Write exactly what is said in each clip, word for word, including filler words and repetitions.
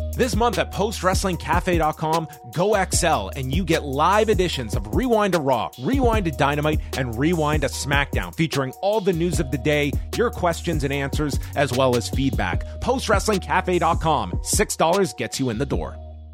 This month at post wrestling cafe dot com, go X L and you get live editions of Rewind to Raw, Rewind to Dynamite, and Rewind to SmackDown, featuring all the news of the day, your questions and answers, as well as feedback. post wrestling cafe dot com. six dollars gets you in the door.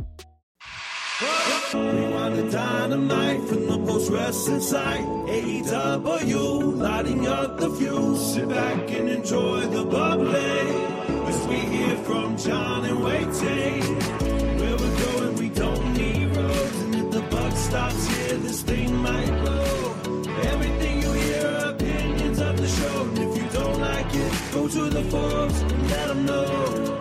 Rewind to Dynamite from the Post Wrestling site. A E W, lighting up the fuse. Sit back and enjoy the bubbly. As we hear from John and Wai Ting. Where we're going, we don't need roads. And if the buck stops here, this thing might blow. Everything you hear are opinions of the show. And if you don't like it, go to the forums and let them know.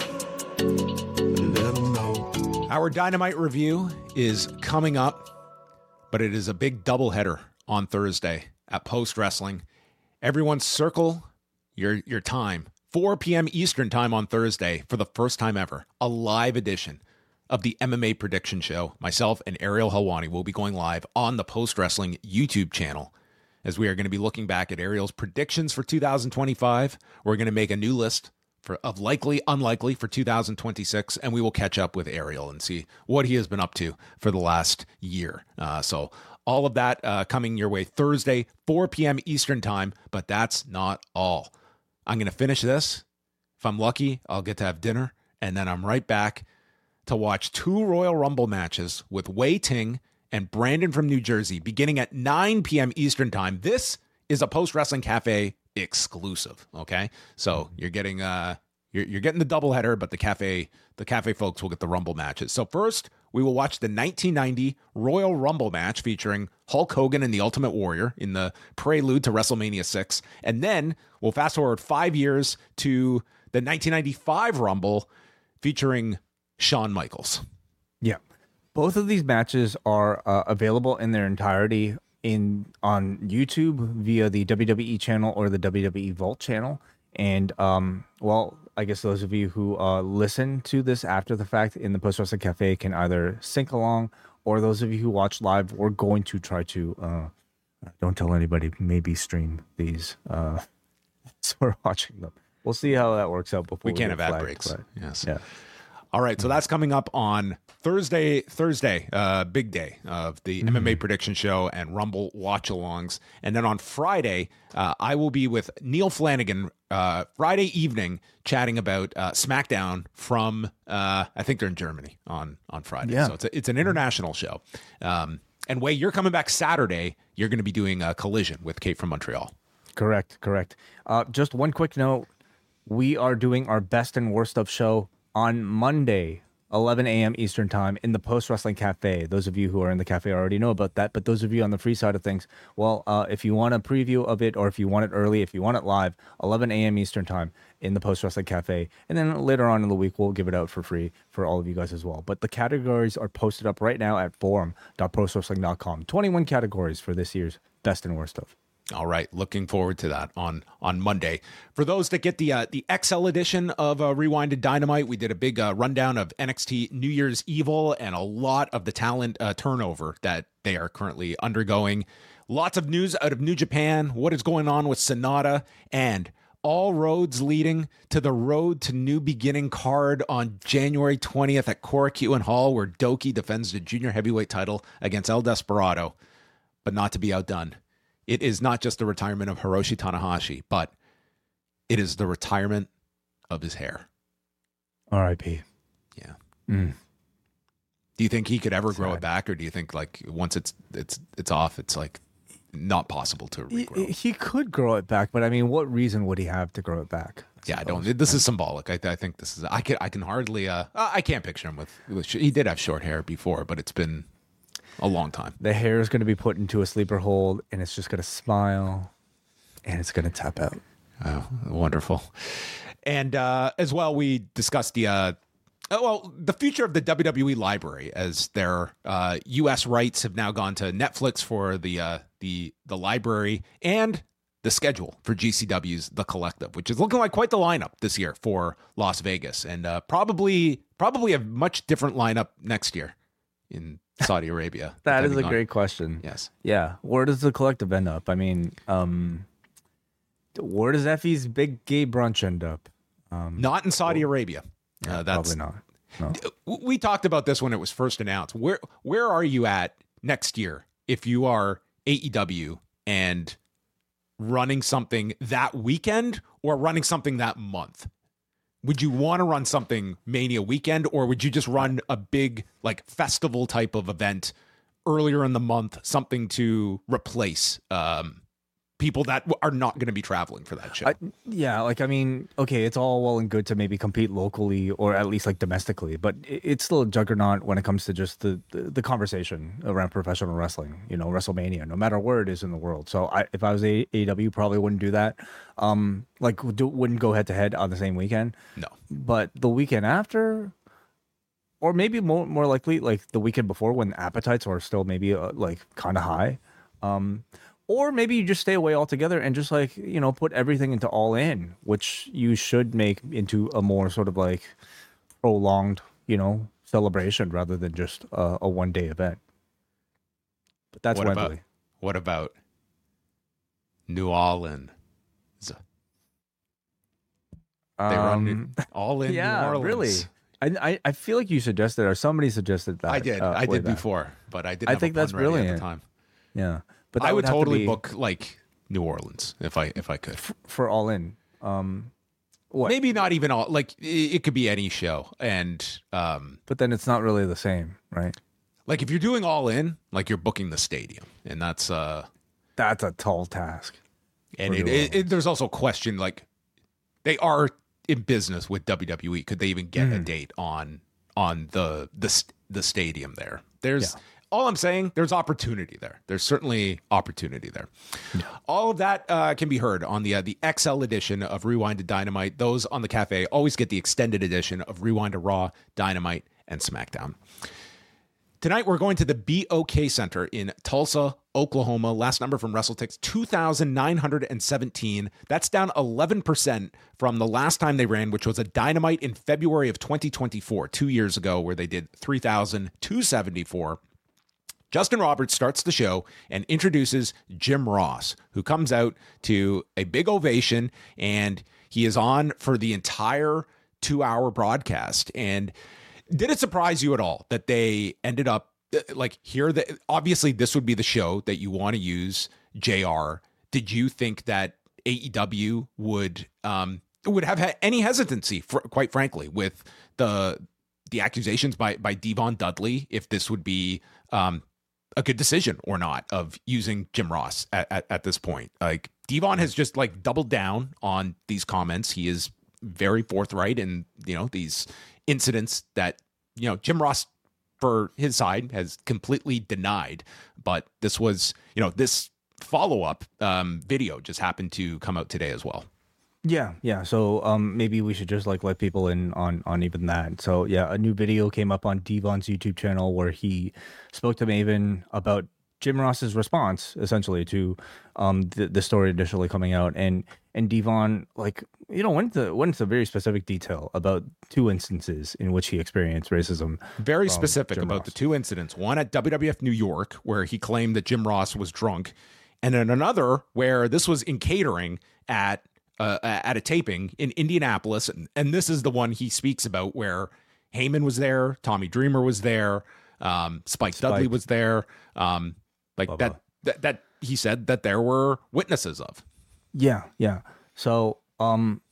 Let them know. Our Dynamite review is coming up, but it is a big doubleheader on Thursday at Post Wrestling. Everyone circle your your time. four p.m. Eastern time on Thursday, for the first time ever, a live edition of the M M A Prediction Show. Myself and Ariel Helwani will be going live on the Post Wrestling YouTube channel, as we are going to be looking back at Ariel's predictions for two thousand twenty-five. We're going to make a new list for of likely, unlikely for two thousand twenty-six, and we will catch up with Ariel and see what he has been up to for the last year. Uh, so all of that uh, coming your way Thursday, four p.m. Eastern time, but that's not all. I'm going to finish this. If I'm lucky, I'll get to have dinner, and then I'm right back to watch two Royal Rumble matches with Wai Ting and Brandon from New Jersey, beginning at nine p.m. Eastern time. This is a Post Wrestling Cafe exclusive. Okay, so you're getting uh you're you're getting the doubleheader, but the cafe the cafe folks will get the Rumble matches. So first, we will watch the nineteen ninety Royal Rumble match featuring Hulk Hogan and the Ultimate Warrior in the prelude to WrestleMania six. And then we'll fast forward five years to the nineteen ninety-five Rumble featuring Shawn Michaels. Yeah. Both of these matches are uh, available in their entirety in on YouTube via the W W E channel or the W W E Vault channel. And, um, well, I guess those of you who uh, listen to this after the fact in the Post Wrestling Cafe can either sync along, or those of you who watch live, we're going to try to, uh, don't tell anybody, maybe stream these. Uh, so we're watching them. We'll see how that works out before we, we can't have ad flagged, breaks. But, yes. Yeah. All right, so that's coming up on Thursday, Thursday, uh, big day of the mm-hmm. M M A Prediction Show and Rumble watch-alongs. And then on Friday, uh, I will be with Neil Flanagan uh, Friday evening chatting about uh, SmackDown from, uh, I think they're in Germany on, on Friday. Yeah. So it's, a, it's an international show. Um, and Wai, you're coming back Saturday. You're going to be doing a Collision with Kate from Montreal. Correct, correct. Uh, just one quick note. We are doing our best and worst of show on Monday, eleven a.m. Eastern time in the Post Wrestling Cafe. Those of you who are in the cafe already know about that, but those of you on the free side of things, well, uh, if you want a preview of it, or if you want it early, if you want it live, eleven a.m. Eastern time in the Post Wrestling Cafe. And then later on in the week, we'll give it out for free for all of you guys as well. But the categories are posted up right now at forum dot post wrestling dot com. twenty-one categories for this year's best and worst of. All right, looking forward to that on on Monday. For those that get the uh, the X L edition of uh, Rewind to Dynamite, we did a big uh, rundown of N X T New Year's Evil and a lot of the talent uh, turnover that they are currently undergoing. Lots of news out of New Japan, what is going on with Sonata, and all roads leading to the Road to New Beginning card on January twentieth at Korakuen Hall, where Doki defends the junior heavyweight title against El Desperado, but not to be outdone. It is not just the retirement of Hiroshi Tanahashi, but it is the retirement of his hair. R I P Yeah. Mm. Do you think he could ever Sad. grow it back, or do you think like once it's it's it's off, it's like not possible to regrow? He, he could grow it back, but I mean, what reason would he have to grow it back? I Yeah, I suppose. don't. This is symbolic. I, I think this is. I can. I can hardly. Uh, I can't picture him with, with. He did have short hair before, but it's been a long time. The hair is going to be put into a sleeper hold, and it's just going to smile, and it's going to tap out. Oh, wonderful. And uh, as well, we discussed the. Uh, oh, well, the future of the W W E library, as their uh, U S rights have now gone to Netflix for the uh, the the library, and the schedule for G C W's The Collective, which is looking like quite the lineup this year for Las Vegas, and uh, probably probably a much different lineup next year in Saudi Arabia. That is a depending on- great question. Yes. Yeah. Where does The Collective end up? I mean, um, where does Effie's big gay brunch end up? Um, Not in Saudi Arabia. Uh, that's probably not. No. We talked about this when it was first announced. Where where are you at next year if you are A E W and running something that weekend or running something that month? Would you want to run something Mania weekend, or would you just run a big like festival type of event earlier in the month, something to replace um, people that are not going to be traveling for that show? I, yeah, like I mean, okay, it's all well and good to maybe compete locally or at least like domestically, but it, it's still a juggernaut when it comes to just the, the the conversation around professional wrestling. You know, WrestleMania, no matter where it is in the world. So I, if I was A E W, probably wouldn't do that. Um, like do, wouldn't go head to head on the same weekend. No, but the weekend after. Or maybe more more likely, like the weekend before, when appetites are still maybe uh, like kind of high, um, or maybe you just stay away altogether and just like you know put everything into All In, which you should make into a more sort of like prolonged you know celebration rather than just uh, a one day event. But that's what Wembley. about what about New Orleans? They run Um, it all in yeah, New Orleans. really. I, I I feel like you suggested or somebody suggested that. I did. uh, I way did back. before, but I didn't. I have think a pun that's ready at brilliant. the time. Yeah, but that I would have to totally be book like New Orleans if I if I could. for All In. Um, what? Maybe not even all. Like it, it could be any show, and um, But then it's not really the same, right? like if you're doing All In, like you're booking the stadium, and that's uh, That's a tall task. and for it, New it, Orleans. it, there's also a question like they are in business with W W E. Could they even get a date on on the the st- the stadium there? There's Yeah. all I'm saying. There's opportunity there. There's certainly opportunity there. All of that uh, can be heard on the uh, the X L edition of Rewind to Dynamite. Those on the cafe always get the extended edition of Rewind to Raw, Dynamite, and SmackDown. Tonight, we're going to the B O K Center in Tulsa, Oklahoma. Last number from WrestleTix, two thousand nine hundred seventeen. That's down eleven percent from the last time they ran, which was a Dynamite in February of twenty twenty-four, two years ago, where they did three thousand two hundred seventy-four. Justin Roberts starts the show and introduces Jim Ross, who comes out to a big ovation, and he is on for the entire two-hour broadcast. And did it surprise you at all that they ended up like here? That obviously this would be the show that you want to use J R. Did you think that A E W would um, would have had any hesitancy, for, quite frankly, with the the accusations by by Devon Dudley, if this would be um, a good decision or not of using Jim Ross at, at, at this point? Like Devon has just like doubled down on these comments. He is very forthright in you know these incidents that, you know, Jim Ross, for his side, has completely denied. But this was, you know, this follow-up um, video just happened to come out today as well. Yeah, yeah. So um, maybe we should just like let people in on on even that. So yeah, a new video came up on Devon's YouTube channel where he spoke to Maven about Jim Ross's response essentially to um the, the story initially coming out, and and Devon like you know went to went into very specific detail about two instances in which he experienced racism. Very from specific Jim about Ross. the two incidents. One at W W F New York, where he claimed that Jim Ross was drunk, and then another where this was in catering at uh, at a taping in Indianapolis, and, and this is the one he speaks about where Heyman was there, Tommy Dreamer was there, um, Spike, Spike. Dudley was there, um, like Bubba. that, that. That he said that there were witnesses of. Yeah, yeah. So, um,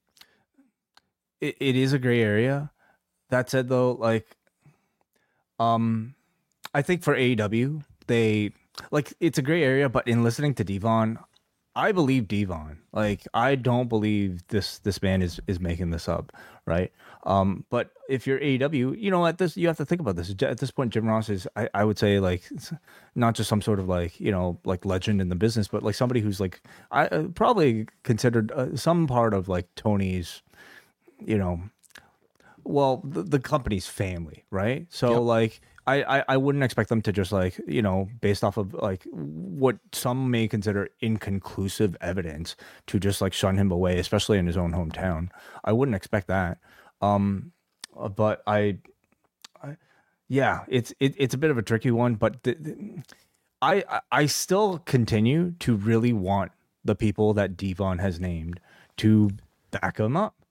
it, it is a gray area. That said, though, like, um, I think for A E W, they like it's a gray area. But in listening to Devon, I believe Devon. Like, I don't believe this this man is is making this up, right? Um, but if you're A E W, you know, at this you have to think about this. At this point, Jim Ross is, I, I would say, like, it's not just some sort of like you know like legend in the business, but like somebody who's like I uh, probably considered uh, some part of like Tony's, you know, well the, the company's family, right? So Yep. like. I, I, I wouldn't expect them to just like, you know, based off of like what some may consider inconclusive evidence to just like shun him away, especially in his own hometown. I wouldn't expect that. Um, uh, but I, I yeah, it's it, it's a bit of a tricky one, but the, the, I I- I still continue to really want the people that Devon has named to back him up.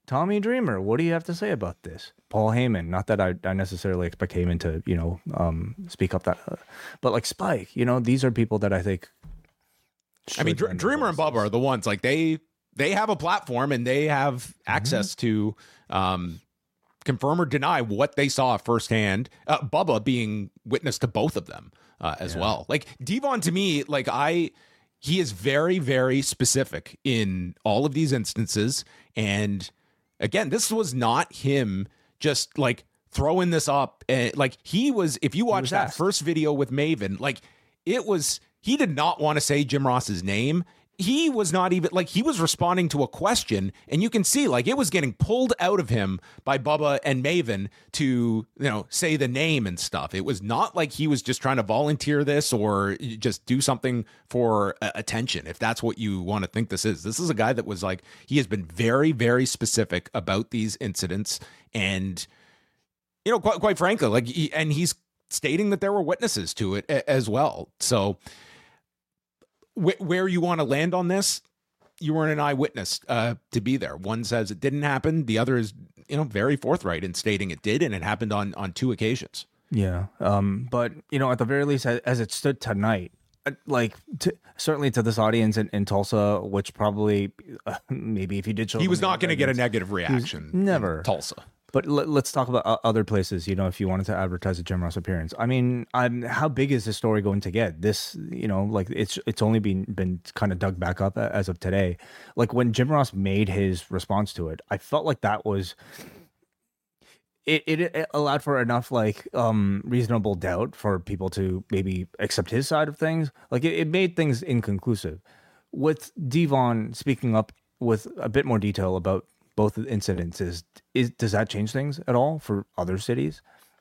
Tommy Dreamer, what do you have to say about this? Paul Heyman, not that I, I necessarily expect Heyman to, you know, um, speak up that, uh, but like Spike, you know, these are people that I think. I mean, Dr- Dreamer and Bubba are the ones like they they have a platform and they have access mm-hmm. to um, confirm or deny what they saw firsthand. Uh, Bubba being witness to both of them uh, as yeah. well. Like Devon, to me, like I, he is very, very specific in all of these instances. And again, this was not him just like throwing this up. And like he was, if you watch that asked. first video with Maven, like it was, he did not want to say Jim Ross's name. He was not even like he was responding to a question, and you can see like it was getting pulled out of him by Bubba and Maven to, you know, say the name and stuff. It was not like he was just trying to volunteer this or just do something for uh, attention. If that's what you want to think this is, this is a guy that was like, he has been very, very specific about these incidents. And, you know, quite, quite frankly, like, he, and he's stating that there were witnesses to it a, as well. So, where you want to land on this, you weren't an eyewitness uh, to be there. One says it didn't happen. The other is, you know, very forthright in stating it did, and it happened on on two occasions. Yeah, um, but you know, at the very least, as, as it stood tonight, like to, certainly to this audience in, in Tulsa, which probably uh, maybe if he did show, he was not going to get a negative reaction. Never in Tulsa. But let, let's talk about other places, you know, if you wanted to advertise a Jim Ross appearance. I mean, I'm, how big is this story going to get? This, you know, like it's it's only been been kind of dug back up as of today. Like when Jim Ross made his response to it, I felt like that was, it, it, it allowed for enough like um, reasonable doubt for people to maybe accept his side of things. Like it, it made things inconclusive. With Devon speaking up with a bit more detail about both incidences, is does that change things at all for other cities?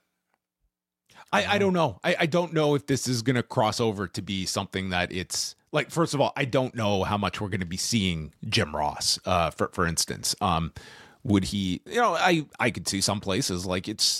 I, I don't know. I, I don't know if this is going to cross over to be something that it's like, first of all, I don't know how much we're going to be seeing Jim Ross, uh, for, for instance. Um, would he, you know, I, I could see some places like it's,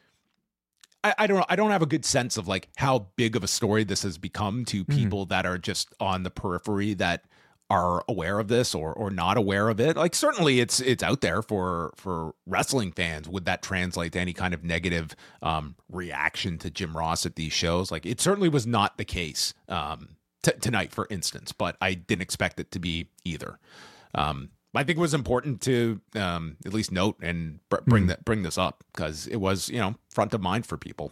I, I don't know. I don't have a good sense of like how big of a story this has become to people mm. that are just on the periphery that are aware of this or or not aware of it. Like certainly it's it's out there for for wrestling fans. Would that translate to any kind of negative um reaction to Jim Ross at these shows? Like it certainly was not the case um t- tonight, for instance, but I didn't expect it to be either. um I think it was important to um at least note and br- bring mm. that bring this up because it was, you know, front of mind for people.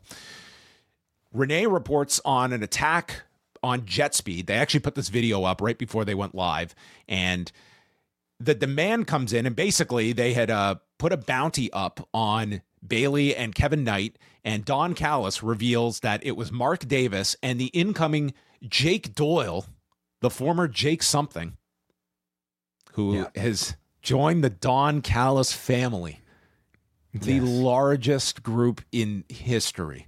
Renee reports on an attack on jet speed. They actually put this video up right before they went live, and the demand comes in, and basically they had uh, put a bounty up on Bayley and Kevin Knight, and Don Callis reveals that it was Mark Davis and the incoming Jake Doyle, the former Jake something, who yeah. has joined the Don Callis family, yes. the largest group in history.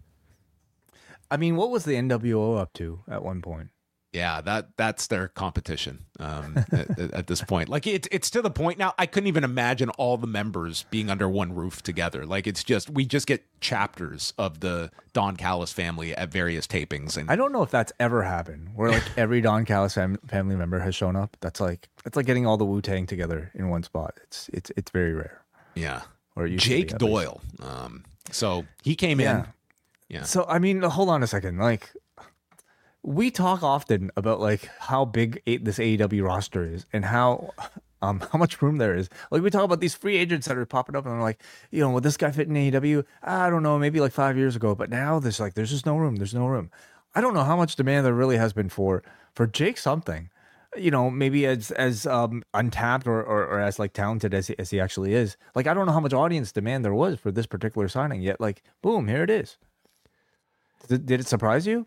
I mean, what was the N W O up to at one point? Yeah, that that's their competition um, at, at this point. Like it's it's to the point now. I couldn't even imagine all the members being under one roof together. Like it's just we just get chapters of the Don Callis family at various tapings. And I don't know if that's ever happened where like every Don Callis fam- family member has shown up. That's like it's like getting all the Wu-Tang together in one spot. It's it's it's very rare. Yeah. Or Jake Doyle. Um, so he came yeah. in. Yeah. So I mean, hold on a second. Like, we talk often about like how big a- this A E W roster is and how um how much room there is. Like we talk about these free agents that are popping up and they're like, you know, would this guy fit in A E W? I don't know, maybe like five years ago, but now there's like there's just no room. There's no room. I don't know how much demand there really has been for for Jake something. You know, maybe as as um untapped or, or, or as like talented as he, as he actually is. Like I don't know how much audience demand there was for this particular signing. Yet, like, boom, here it is. Did, did it surprise you?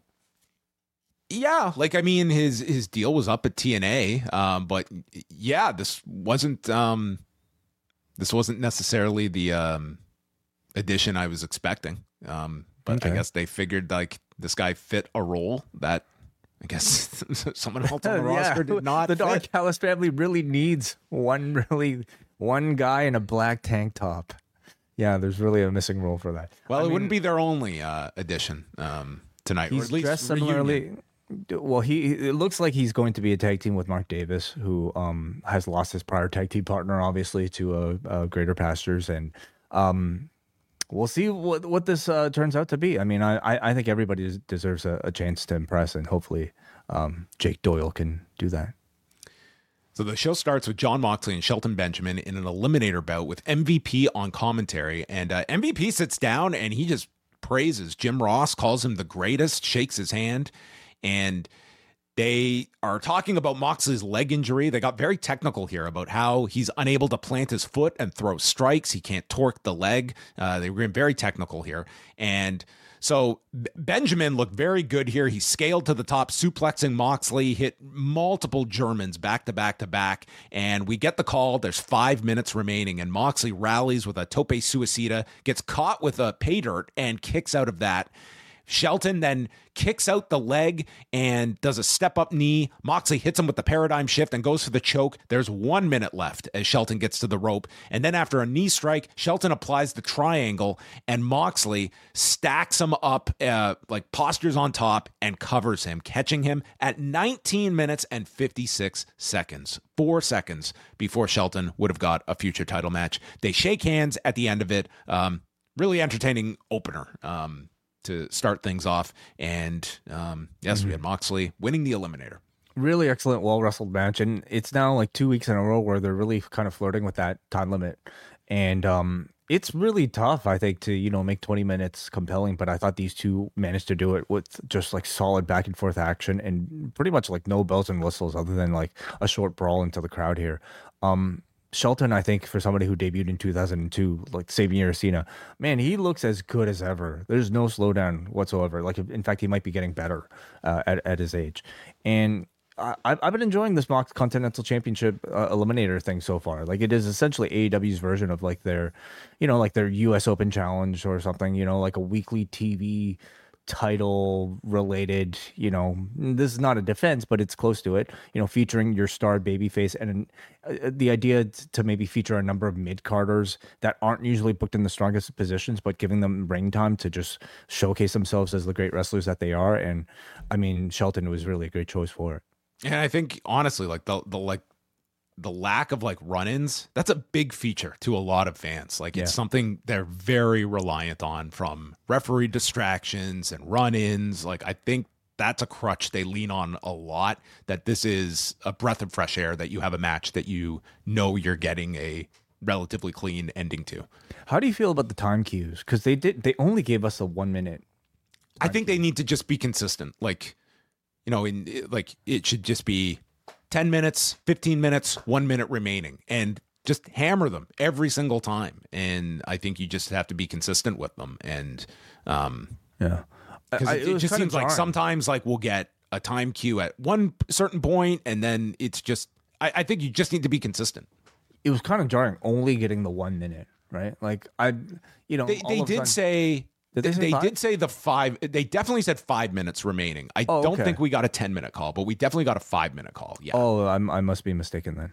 Yeah, like I mean, his his deal was up at T N A, um, but yeah, this wasn't um, this wasn't necessarily the um, addition I was expecting. Um, but okay. I guess they figured like this guy fit a role that I guess someone else on the yeah, roster did not. The Don fit. Callis family really needs one really one guy in a black tank top. Yeah, there's really a missing role for that. Well, I it mean, wouldn't be their only uh, addition um, tonight. He's or at least dressed similarly. reunion. Well, he it looks like he's going to be a tag team with Mark Davis, who um has lost his prior tag team partner, obviously, to a, a Greater Pastures, and um we'll see what what this uh, turns out to be. I mean, I I I think everybody des- deserves a, a chance to impress, and hopefully, um, Jake Doyle can do that. So the show starts with Jon Moxley and Shelton Benjamin in an eliminator bout with M V P on commentary, and uh, M V P sits down and he just praises Jim Ross, calls him the greatest, shakes his hand. And they are talking about Moxley's leg injury. They got very technical here about how he's unable to plant his foot and throw strikes. He can't torque the leg. Uh, they were getting very technical here. And so Benjamin looked very good here. He scaled to the top, suplexing Moxley, hit multiple Germans back to back to back. And we get the call. There's five minutes remaining. And Moxley rallies with a tope suicida, gets caught with a pay dirt, and kicks out of that. Shelton then kicks out the leg and does a step-up knee. Moxley hits him with the paradigm shift and goes for the choke. There's one minute left as Shelton gets to the rope. And then after a knee strike, Shelton applies the triangle, and Moxley stacks him up, uh, like postures on top, and covers him, catching him at nineteen minutes and fifty-six seconds. Four seconds before Shelton would have got a future title match. They shake hands at the end of it. Um, really entertaining opener. Um, to start things off. And um, yes, mm-hmm. we had Moxley winning the eliminator. Really excellent, well-wrestled match. And it's now like two weeks in a row where they're really kind of flirting with that time limit. And um, it's really tough, I think, to, you know, make twenty minutes compelling. But I thought these two managed to do it with just like solid back and forth action and pretty much like no bells and whistles other than like a short brawl into the crowd here. Um, Shelton, I think, for somebody who debuted in two thousand two, like Xavier Cena, man, he looks as good as ever. There's no slowdown whatsoever. Like, in fact, he might be getting better uh, at, at his age. And I, I've been enjoying this Mox Continental Championship uh, Eliminator thing so far. Like, it is essentially A E W's version of like their, you know, like their U S Open Challenge or something, you know, like a weekly T V title related, you know, this is not a defense, but it's close to it, you know, featuring your star babyface, and uh, the idea to maybe feature a number of mid-carders that aren't usually booked in the strongest positions, but giving them ring time to just showcase themselves as the great wrestlers that they are. And I mean, Shelton was really a great choice for it. And I think honestly, like the, the, like, the lack of like run-ins, that's a big feature to a lot of fans. Like, it's yeah. something they're very reliant on, from referee distractions and run-ins. Like, I think that's a crutch they lean on a lot, that this is a breath of fresh air, that you have a match that you know you're getting a relatively clean ending to. How do you feel about the time cues? Because they did, they only gave us a one minute. I think cue. They need to just be consistent. Like, you know, in like it should just be ten minutes, fifteen minutes, one minute remaining, and just hammer them every single time. And I think you just have to be consistent with them. And um, yeah, because it, it just seems like sometimes like we'll get a time cue at one certain point, and then it's just, I, I think you just need to be consistent. It was kind of jarring only getting the one minute, right? Like, I, you know, they, they did sudden, say, Did they, they, they did say the five. They definitely said five minutes remaining. I oh, don't okay. think we got a ten minute call, but we definitely got a five minute call. Yeah. Oh, I'm, I must be mistaken then.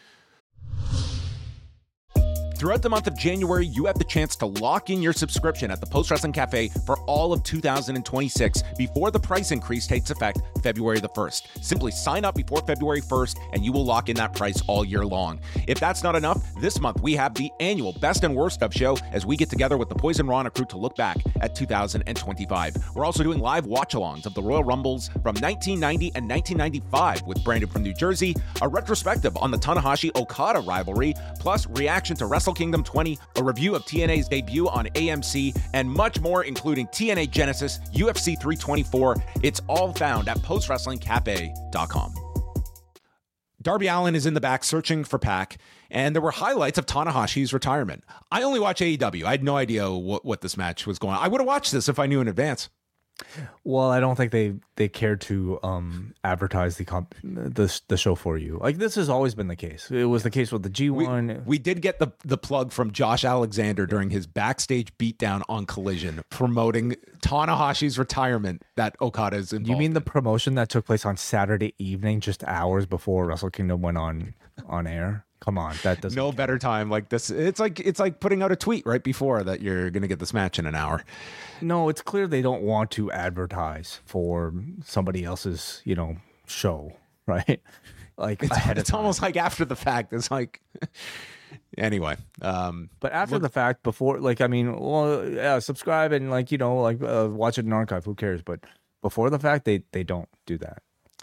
Throughout the month of January, you have the chance to lock in your subscription at the Post Wrestling Cafe for all of two thousand twenty-six before the price increase takes effect February the first. Simply sign up before February first and you will lock in that price all year long. If that's not enough, this month we have the annual Best and Worst of show as we get together with the Poison Rana crew to look back at two thousand twenty-five. We're also doing live watch-alongs of the Royal Rumbles from nineteen ninety and nineteen ninety-five with Brandon from New Jersey, a retrospective on the Tanahashi-Okada rivalry, plus reaction to Wrestle Kingdom twenty, a review of T N A's debut on A M C, and much more, including T N A Genesis, U F C three twenty-four. It's all found at post wrestling cafe dot com. Darby Allin is in the back searching for Pac, and there were highlights of Tanahashi's retirement. I only watch A E W. I had no idea what, what this match was going on. I would have watched this if I knew in advance. Well, I don't think they they cared to um, advertise the comp the the show for you. Like, this has always been the case. It was the case with the G one. We, we did get the the plug from Josh Alexander during his backstage beatdown on Collision, promoting Tanahashi's retirement that Okada is involved. You mean the in. promotion that took place on Saturday evening, just hours before Wrestle Kingdom went on on air? Come on, that doesn't. No count. better time like this. It's like it's like putting out a tweet right before that you're going to get this match in an hour. No, it's clear they don't want to advertise for somebody else's, you know, show, right? Like It's, ahead of it's time. almost like after the fact. It's like anyway. Um, But after Look- the fact, before, like, I mean, well, yeah, subscribe and like, you know, like uh, watch it in archive. Who cares? But before the fact, they they don't do that.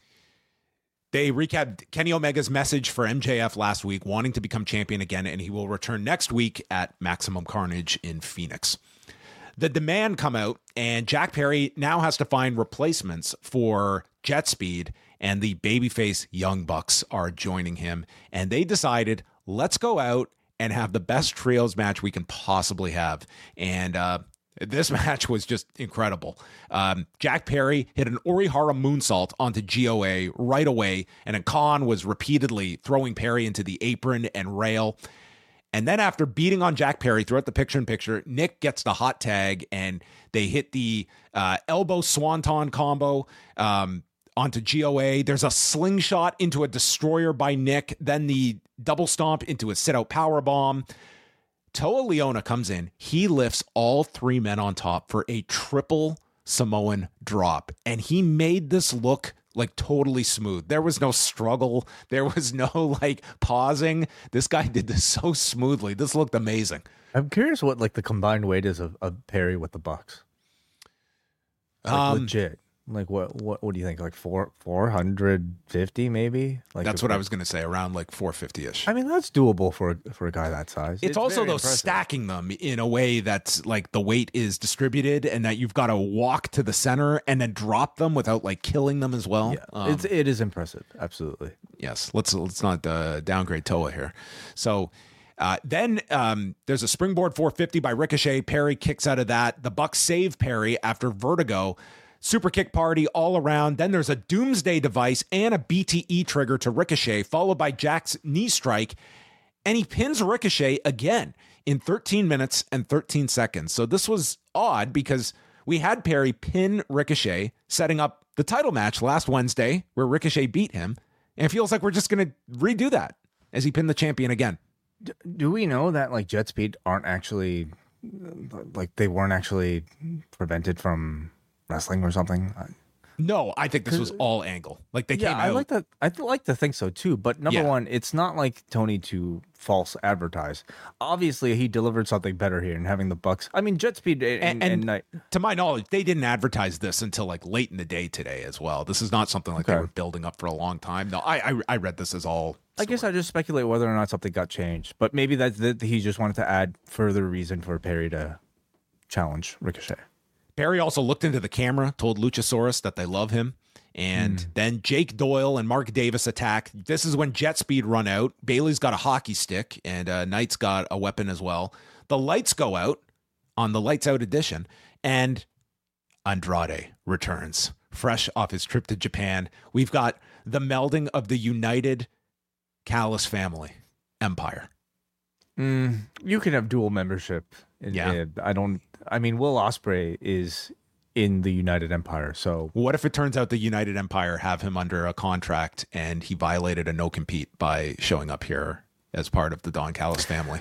They recapped Kenny Omega's message for M J F last week, wanting to become champion again, and he will return next week at Maximum Carnage in Phoenix. The demand come out, and Jack Perry now has to find replacements for Jet Speed, and the babyface Young Bucks are joining him. And they decided, let's go out and have the best trios match we can possibly have. And uh, this match was just incredible. Um, Jack Perry hit an Orihara moonsault onto G O A right away, and then Khan was repeatedly throwing Perry into the apron and rail. And then after beating on Jack Perry throughout the picture-in-picture, Nick gets the hot tag, and they hit the uh, elbow swanton combo um, onto G O A. There's a slingshot into a destroyer by Nick, then the double stomp into a sit-out powerbomb. Toa Leona comes in. He lifts all three men on top for a triple Samoan drop, and he made this look like totally smooth. There was no struggle. There was no like pausing. This guy did this so smoothly. This looked amazing. I'm curious what like the combined weight is of, of Perry with the Bucks. Like Um, legit. Like what what what do you think? Like four four hundred fifty maybe? Like That's if what I it- was going to say, around like four fifty-ish. I mean, that's doable for a, for a guy that size. It's, also very though impressive. stacking them in a way that's like the weight is distributed and that you've got to walk to the center and then drop them without like killing them as well. Yeah, Um, it's it is impressive. Absolutely. yes, let's let's not uh, downgrade Toa here. So uh, then um, there's a springboard four fifty by Ricochet. Perry kicks out of that. The Bucks save Perry after Vertigo. Super kick party all around. Then there's a Doomsday device and a B T E trigger to Ricochet, followed by Jack's knee strike. And he pins Ricochet again in thirteen minutes and thirteen seconds. So this was odd because we had Perry pin Ricochet, setting up the title match last Wednesday where Ricochet beat him. And it feels like we're just going to redo that as he pinned the champion again. Do we know that like jet speed aren't actually like they weren't actually prevented from wrestling or something? No, I think this was all angle. Like they Yeah, came I out. like to. I th- like to think so too. But number Yeah. one, it's not like Tony to false advertise. Obviously, he delivered something better here in having the Bucks. I mean, jet speed and, And- and, and- Night. To my knowledge, they didn't advertise this until like late in the day today as well. This is not something like they Okay. were building up for a long time. No, I I, I read this as all. I guess I just speculate whether or not something got changed. But maybe that, that he just wanted to add further reason for Perry to challenge Ricochet. Perry also looked into the camera, told Luchasaurus that they love him. And Hmm. then Jake Doyle and Mark Davis attack. This is when Jet Speed run out. Bailey's got a hockey stick, and uh, Knight's got a weapon as well. The lights go out on the Lights Out edition, and Andrade returns, fresh off his trip to Japan. We've got the melding of the united Callis family empire. Mm, you can have dual membership. in- Yeah. in- I don't. I mean, Will Ospreay is in the United Empire, so What if it turns out the United Empire have him under a contract and he violated a no-compete by showing up here as part of the Don Callis family?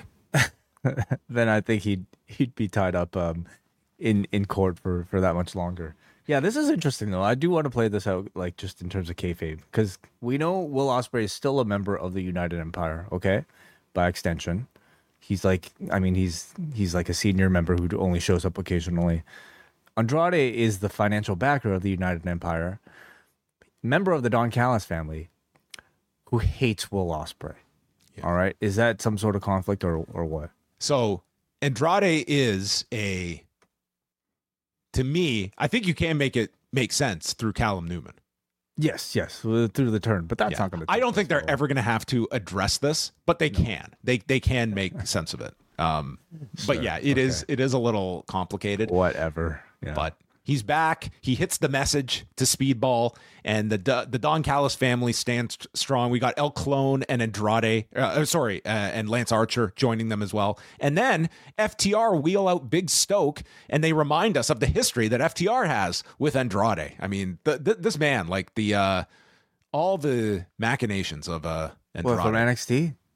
then I think he'd he'd be tied up um, in in court for for that much longer. Yeah, this is interesting though. I do want to play this out, like just in terms of kayfabe, because we know Will Ospreay is still a member of the United Empire. Okay, by extension, he's like, I mean, he's he's like a senior member who only shows up occasionally. Andrade is the financial backer of the United Empire, member of the Don Callis family, who hates Will Ospreay. Yeah. All right, is that some sort of conflict or or what? So Andrade is a, to me, I think you can make it make sense through Callum Newman. Yes, yes, uh, through the turn, but that's Yeah. not going to. I don't think they're ever going to have to address this, but they can. They they can make sense of it. Um, but Sure, yeah, it is it is a little complicated. whatever. Yeah. But he's back. He hits the message to Speedball, and the the Don Callis family stands strong. We got El Clone and Andrade, uh, sorry, uh, and Lance Archer joining them as well. And then F T R wheel out Big Stoke, and they remind us of the history that F T R has with Andrade. I mean, the, the, this man, like the uh, all the machinations of uh, well, Andrade. from N X T.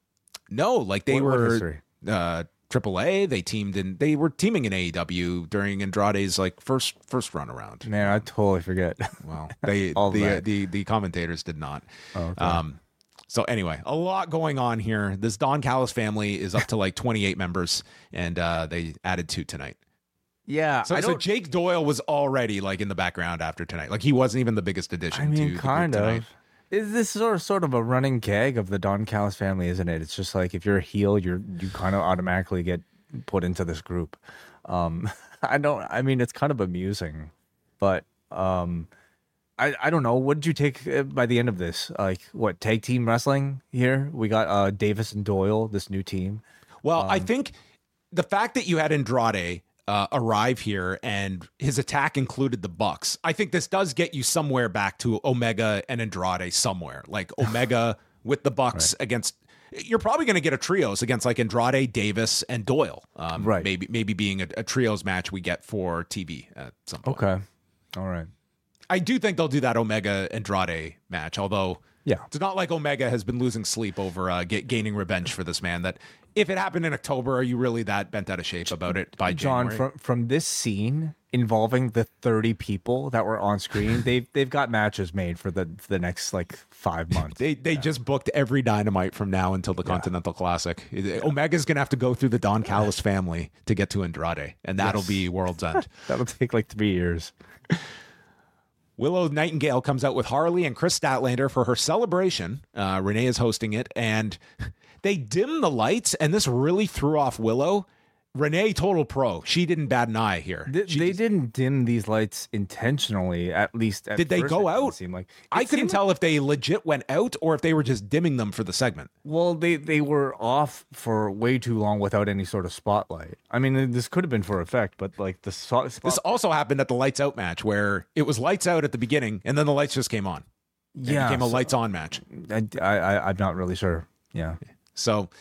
No, like they What- what were history? uh, triple A. They teamed in. They were teaming in A E W during Andrade's like first first run around. Man, I totally forget. Well, they All the, that. the the commentators did not. Oh, okay. Um, so anyway, a lot going on here. This Don Callis family is up to like twenty-eight members, and uh, they added two tonight. yeah, So, I so don't. Jake Doyle was already like in the background after tonight. Like he wasn't even the biggest addition. I mean, to the group kind tonight. of. Is this sort of sort of a running gag of the Don Callis family, isn't it? It's just like if you're a heel, you're you kind of automatically get put into this group. Um, I don't. I mean, it's kind of amusing, but um, I I don't know. What did you take uh, by the end of this? Like what tag team wrestling here? We got uh Davis and Doyle, this new team. Well, Um, I think the fact that you had Andrade uh, arrive here and his attack included the Bucks, I think this does get you somewhere back to Omega and Andrade somewhere. Like Omega with the Bucks against. You're probably going to get a trios against like Andrade, Davis, and Doyle. Um, Right. Maybe maybe being a, a trios match we get for T V at some point. Okay, all right. I do think they'll do that Omega Andrade match, although Yeah. it's not like Omega has been losing sleep over uh, get, gaining revenge for this man. That if it happened in October, are you really that bent out of shape about it by John, January? from from this scene involving the thirty people that were on screen, they've they've got matches made for the for the next like five months. They they just booked every Dynamite from now until the Continental Classic. Omega's gonna have to go through the Don Callis family to get to Andrade, and that'll Yes. be World's End. That'll take like three years. Willow Nightingale comes out with Harley and Chris Statlander for her celebration. Uh, Renee is hosting it, and they dim the lights, and this really threw off Willow. Renee, total pro. She didn't bat an eye here. They, She they just- didn't dim these lights intentionally. At least, at Did they first go it didn't out? Seem like I it couldn't seemed tell if they legit went out or if they were just dimming them for the segment. like- well, they they were off for way too long without any sort of spotlight. I mean, this could have been for effect, but like the so- spot, This also happened at the Lights Out match where it was lights out at the beginning and then the lights just came on. It yeah, became a so- lights on match. I, I I- I'm not really sure. Yeah. So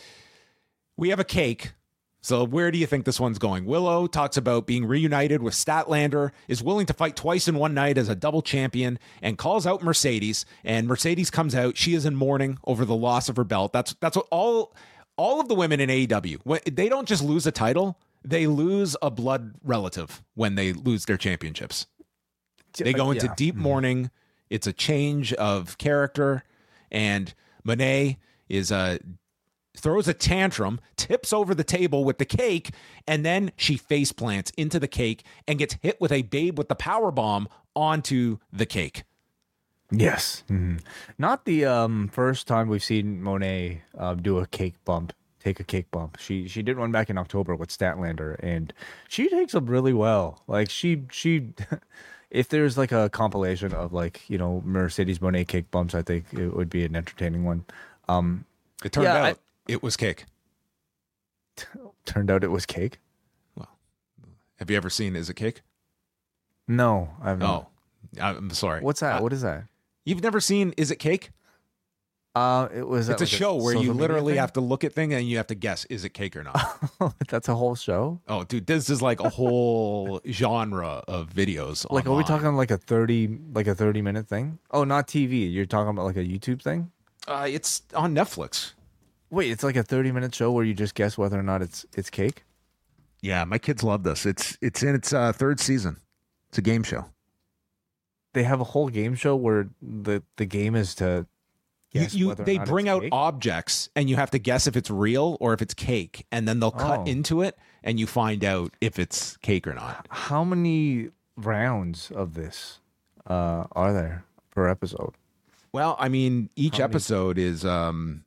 we have a cake. So where do you think this one's going? Willow talks about being reunited with Statlander, is willing to fight twice in one night as a double champion, and calls out Mercedes. And Mercedes comes out. She is in mourning over the loss of her belt. That's that's what all all of the women in A E W, when, they don't just lose a title, they lose a blood relative when they lose their championships. They go into Yeah. deep mourning. It's a change of character, and Monet is a throws a tantrum, tips over the table with the cake, and then she face plants into the cake and gets hit with a Babe with the power bomb onto the cake. Yes. Mhm. Not the um, first time we've seen Monet uh, do a cake bump, take a cake bump. She she did one back in October with Statlander, and she takes them really well. Like she she, if there's like a compilation of like you know Mercedes Monet cake bumps, I think it would be an entertaining one. Um, It turned Yeah, out I- it was cake. turned out it was cake. Have you ever seen Is It Cake? No, I've not. Oh, I'm sorry. What's that? Uh, what is that? You've never seen Is It Cake? Uh, it was. It's that a like show where you social media literally thing? have to look at things and you have to guess, is it cake or not? That's a whole show. Oh, dude, this is like a whole genre of videos. Like, are we online. talking like a thirty, like a thirty minute thing? Oh, not T V. You're talking about like a YouTube thing. Uh, it's on Netflix. Wait, it's like a thirty minute show where you just guess whether or not it's it's cake. Yeah, my kids love this. It's it's in its uh, third season. It's a game show. They have a whole game show where the the game is to You, guess you whether or they not bring it's out cake? objects and you have to guess if it's real or if it's cake, and then they'll cut Oh. into it and you find out if it's cake or not. How many rounds of this uh, are there per episode? Well, I mean, each How many- episode is um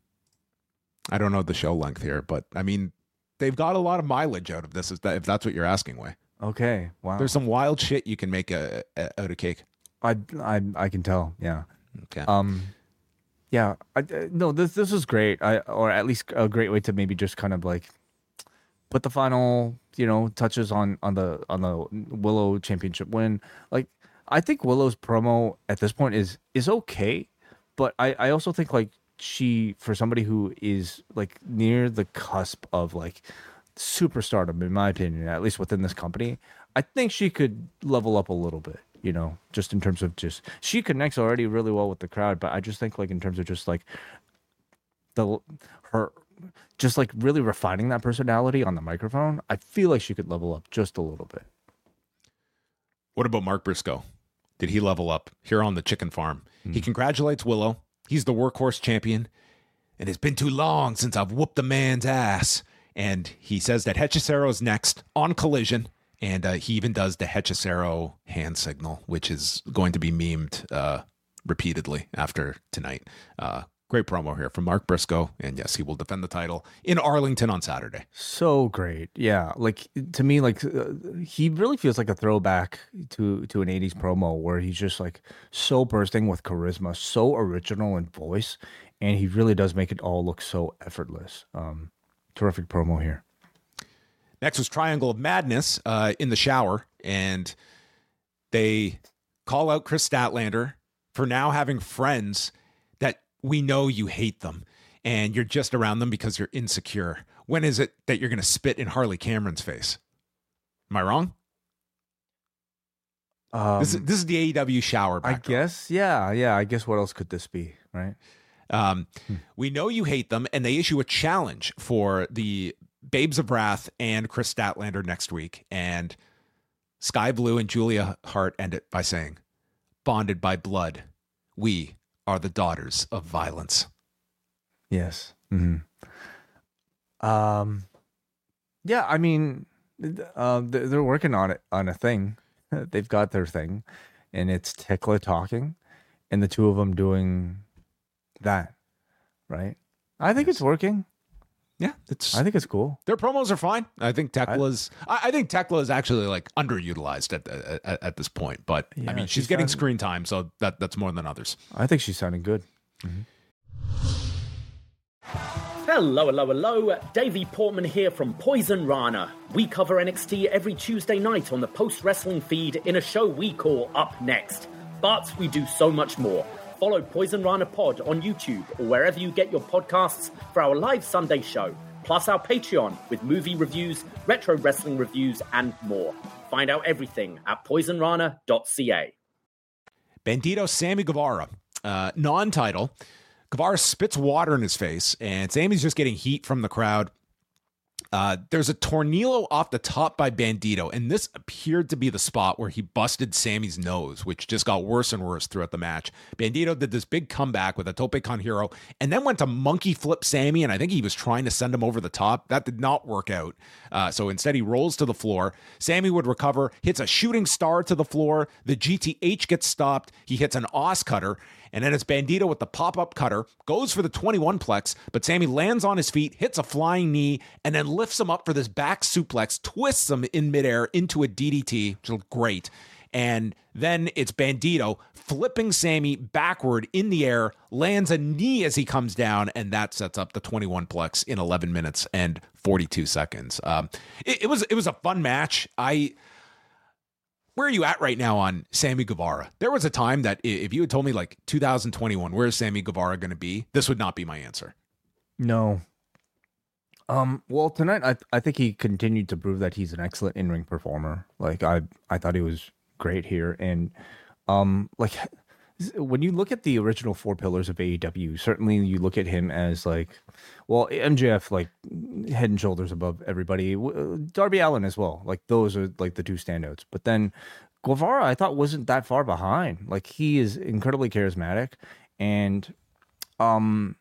I don't know the show length here, but I mean, they've got a lot of mileage out of this. Is that if that's what you're asking, way? Okay, wow. There's some wild shit you can make a, a, out of cake. I I I can tell. Yeah. Okay. Um, yeah. I, uh, no, this this was great. I or at least a great way to maybe just kind of like put the final, you know, touches on on the on the Willow championship win. Like, I think Willow's promo at this point is is okay, but I I also think like she, for somebody who is like near the cusp of like superstardom, in my opinion, at least within this company, I think she could level up a little bit, you know, just in terms of just she connects already really well with the crowd, but I just think like in terms of just like the her just like really refining that personality on the microphone, I feel like she could level up just a little bit. What about Mark Briscoe? Did he level up here on the chicken farm? Mm. He congratulates Willow. He's the workhorse champion. And it's been too long since I've whooped a man's ass. And he says that Hechisero's next on Collision. And uh, he even does the Hechicero hand signal, which is going to be memed uh, repeatedly after tonight. Uh, great promo here from Mark Briscoe. And yes, he will defend the title in Arlington on Saturday. So great. Yeah. Like, to me, like, uh, he really feels like a throwback to, to an eighties promo where he's just like so bursting with charisma, so original in voice. And he really does make it all look so effortless. Um, terrific promo here. Next was Triangle of Madness uh, in the shower, and they call out Chris Statlander for now having friends that we know you hate them, and you're just around them because you're insecure. When is it that you're going to spit in Harley Cameron's face? Am I wrong? Um, this, is, this is the A E W shower backdrop. I guess, yeah, yeah. I guess what else could this be, right? Um, hmm. We know you hate them, and they issue a challenge for the Babes of Wrath and Chris Statlander next week. And Sky Blue and Julia Hart end it by saying, bonded by blood, we are the daughters of violence. Yes. Mm-hmm. Um, yeah, I mean, uh, they're working on it, on a thing. They've got their thing, and it's Tekla talking and the two of them doing that, right? I think yes. it's working. Yeah, it's. I think it's cool. Their promos are fine. I think Tekla's. I, I think Tekla is actually like underutilized at at, at this point. But yeah, I mean, she's, she's getting sounding, screen time, so that that's more than others. I think she's sounding good. Mm-hmm. Hello, hello, hello. Davey Portman here from Poison Rana. We cover N X T every Tuesday night on the Post Wrestling feed in a show we call Up Next. But we do so much more. Follow Poison Rana Pod on YouTube or wherever you get your podcasts for our live Sunday show, plus our Patreon with movie reviews, retro wrestling reviews, and more. Find out everything at poison rana dot c a. Bandito Sammy Guevara, uh, non-title. Guevara spits water in his face, and Sammy's just getting heat from the crowd. Uh, there's a tornillo off the top by Bandito, and this appeared to be the spot where he busted Sammy's nose, which just got worse and worse throughout the match. Bandito did this big comeback with a Tope Con Hero, and then went to monkey flip Sammy, and I think he was trying to send him over the top. That did not work out. Uh, so instead, he rolls to the floor. Sammy would recover, hits a shooting star to the floor. The G T H gets stopped. He hits an Os cutter. And then it's Bandito with the pop-up cutter, goes for the twenty-one plex, but Sammy lands on his feet, hits a flying knee, and then lifts him up for this back suplex, twists him in midair into a D D T, which looked great. And then it's Bandito flipping Sammy backward in the air, lands a knee as he comes down, and that sets up the twenty-one plex in eleven minutes and forty-two seconds. Um, it, it was it was a fun match. I... Where are you at right now on Sammy Guevara? There was a time that if you had told me like two thousand twenty-one, where's Sammy Guevara going to be? This would not be my answer. No. Um. Well, tonight I I think he continued to prove that he's an excellent in-ring performer. Like I I thought he was great here, and um like when you look at the original four pillars of A E W, certainly you look at him as like, well, M J F like head and shoulders above everybody. Darby Allin as well. Like those are like the two standouts. But then Guevara, I thought wasn't that far behind. Like he is incredibly charismatic and um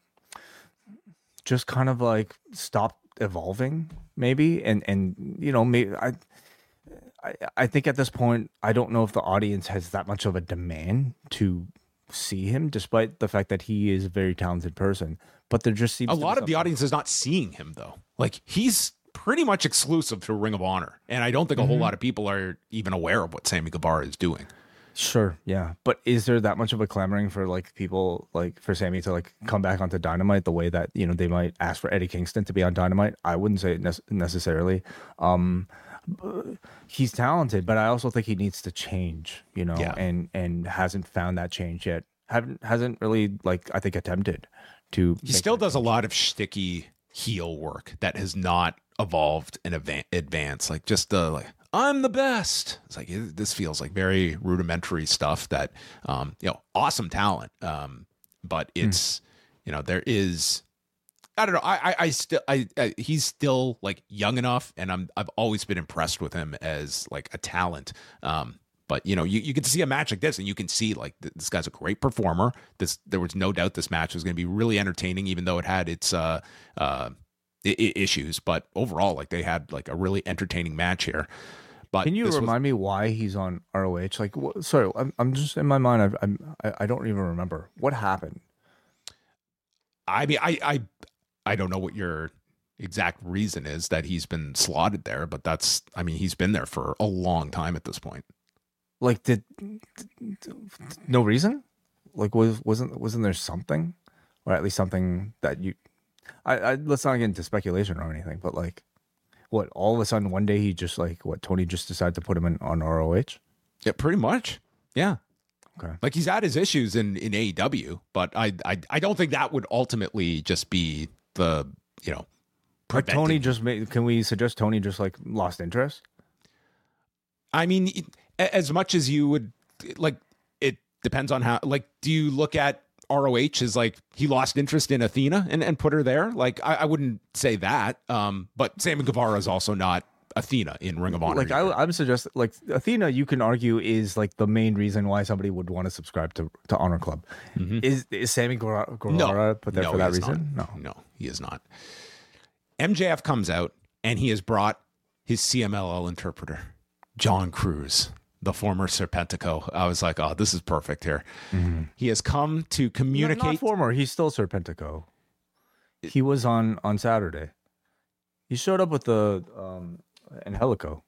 just kind of like stopped evolving maybe. And and you know maybe I. I, I think at this point, I don't know if the audience has that much of a demand to see him, despite the fact that he is a very talented person. But there just seems a lot of the audience is not seeing him, though. Like, he's pretty much exclusive to Ring of Honor. And I don't think a mm-hmm. whole lot of people are even aware of what Sammy Guevara is doing. Sure, yeah. But is there that much of a clamoring for, like, people, like, for Sammy to, like, come back onto Dynamite the way that, you know, they might ask for Eddie Kingston to be on Dynamite? I wouldn't say it ne- necessarily. Um... He's talented, but I also think he needs to change, you know, yeah. and and hasn't found that change yet. Haven't hasn't really like I think attempted to. He still does change. A lot of shticky heel work that has not evolved and advan- advanced. Like just the like I'm the best. It's like this feels like very rudimentary stuff that um you know awesome talent, um but it's mm. you know there is. I don't know. I, I, I still, I, I, he's still like young enough, and I'm, I've always been impressed with him as like a talent. Um, but you know, you, you can see a match like this, and you can see like th- this guy's a great performer. This, there was no doubt this match was going to be really entertaining, even though it had its uh, uh, I- I issues. But overall, like they had like a really entertaining match here. But can you this remind was, me why he's on R O H? Like, wh- sorry, I'm, I'm just in my mind. I've, I'm, I, I don't even remember what happened. I mean, I, I, I don't know what your exact reason is that he's been slotted there, but that's, I mean, he's been there for a long time at this point. Like, did no reason? Like, was wasn't wasn't there something, or at least something that you? I, I let's not get into speculation or anything, but like, what? All of a sudden, one day he just like what? Tony just decided to put him in on R O H. Yeah, pretty much. Yeah. Okay. Like he's had his issues in, in A E W, but I, I I don't think that would ultimately just be the, you know, But Tony preventing- just made. Can we suggest Tony just like lost interest? I mean, a- as much as you would like, it depends on how, like, do you look at R O H as like he lost interest in Athena and, and put her there? Like, I, I wouldn't say that. Um, but Sammy Guevara is also not Athena in Ring of Honor. Like I, either. I'm suggesting, like Athena, you can argue is like the main reason why somebody would want to subscribe to, to Honor Club. Is is Sammy Guevara no, put there no, for he that is reason? not. No. no, he is not. M J F comes out and he has brought his C M L L interpreter, John Cruz, the former Serpentico. I was like, oh, this is perfect here. Mm-hmm. He has come to Not, communicate. not former. He's still Serpentico. He was on on Saturday. He showed up with the um Angelico.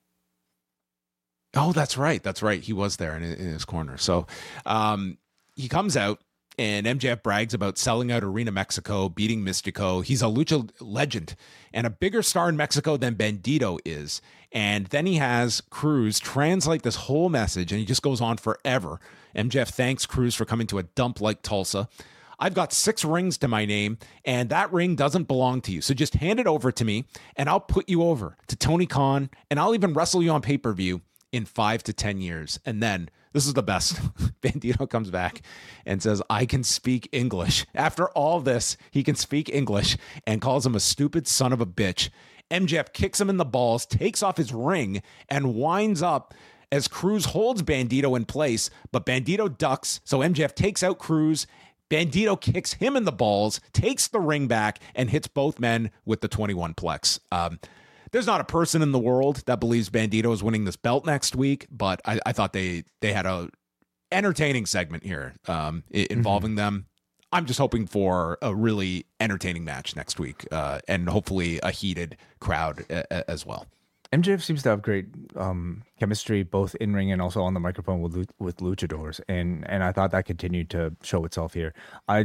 Oh, that's right. That's right. He was there in, in his corner. So um, he comes out and M J F brags about selling out Arena Mexico, beating Mystico. He's a lucha legend and a bigger star in Mexico than Bandito is. And then he has Cruz translate this whole message, and he just goes on forever. M J F thanks Cruz for coming to a dump like Tulsa. I've got six rings to my name, and that ring doesn't belong to you. So just hand it over to me, and I'll put you over to Tony Khan, and I'll even wrestle you on pay-per-view in five to ten years. And then, this is the best, Bandito comes back and says, I can speak English. After all this, he can speak English and calls him a stupid son of a bitch. M J F kicks him in the balls, takes off his ring, and winds up as Cruz holds Bandito in place, but Bandito ducks, so M J F takes out Cruz. Bandito kicks him in the balls, takes the ring back, and hits both men with the twenty-one plex. Um, there's not a person in the world that believes Bandito is winning this belt next week, but I, I thought they they had a entertaining segment here um, involving mm-hmm. them. I'm just hoping for a really entertaining match next week, uh, and hopefully a heated crowd a- as well. M J F seems to have great um, chemistry, both in ring and also on the microphone with with luchadors, and and I thought that continued to show itself here. I,